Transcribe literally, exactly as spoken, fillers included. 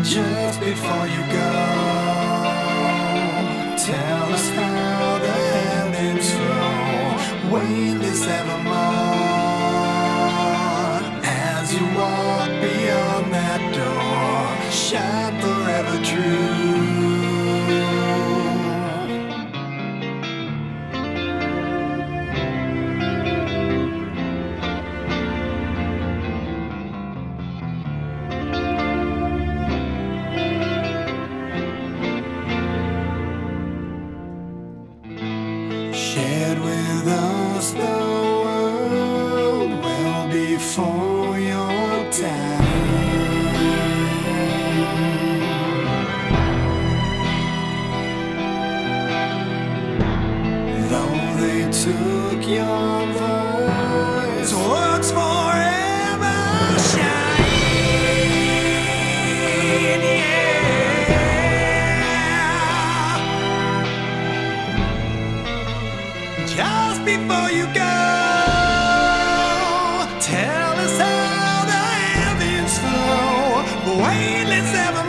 Just before you go, tell us how the heavens flow, weightless evermore. As you walk beyond that door, shine forever true. Shared with us the world well before your time. Though they took your voice, words forever shine. Yeah. Just before you go, tell us how the heavens flow, weightless ever.